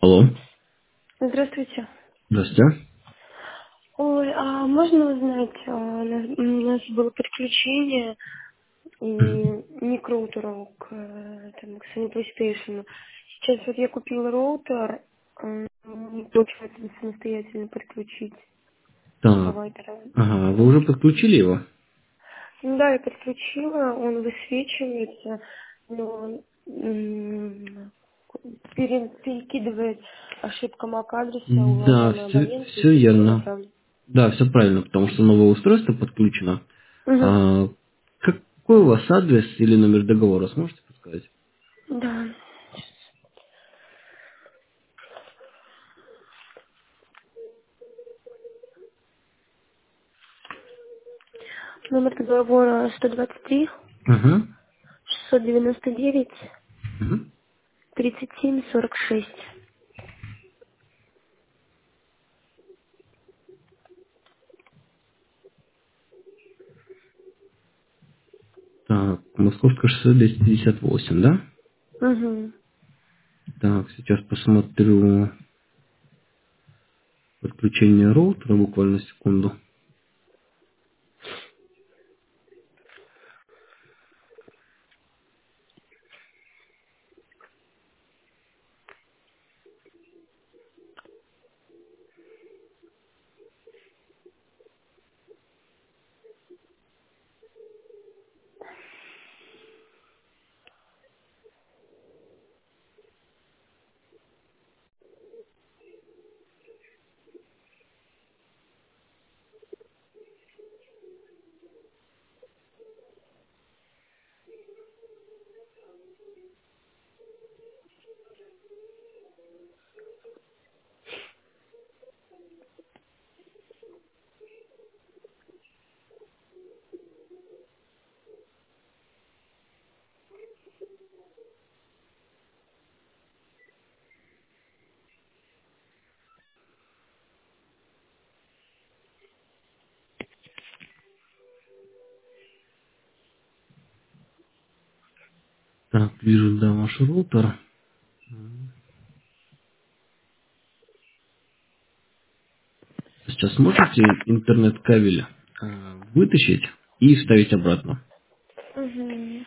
Алло. Здравствуйте. Здравствуйте. Ой, а можно узнать, у нас было подключение и не к роутеру, к Sony PlayStation. Сейчас вот я купила роутер, не получается самостоятельно подключить Так. провайдера. Ага, вы уже подключили его? Ну да, я подключила, он высвечивается, но перекидывает ошибка MAC-адреса Да, уважаемый все, абонент, все если верно. перенаправлен. Да, все правильно, потому что новое устройство подключено. Угу. А, какой у вас адрес или номер договора, сможете подсказать? Да. Номер договора 123 Угу. 699 Угу. 37 46. Так, Московское шоссе 258, да? Угу. Так, сейчас посмотрю подключение роутера, буквально секунду. Так, вижу, да, ваш роутер. Сейчас можете интернет-кабель вытащить и вставить обратно. Угу.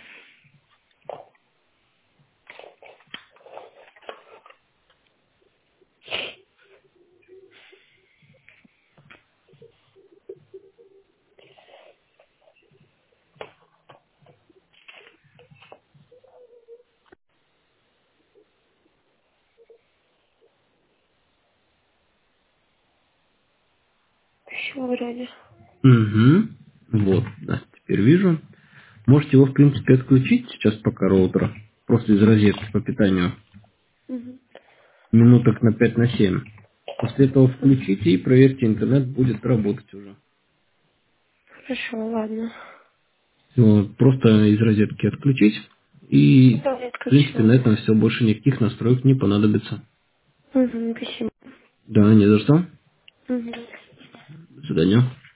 Все вроде. Угу. Вот, да, теперь вижу. Можете его, в принципе, отключить сейчас пока роутера. Просто из розетки по питанию. Угу. Минуток на 5 на 7. После этого Угу. включите и проверьте, интернет будет работать уже. Хорошо, ладно. Вот, просто из розетки отключить. И, Да, я в принципе, на отключила. этом все, больше никаких настроек не понадобится. Угу, спасибо. Да, не за что. Угу. До свидания.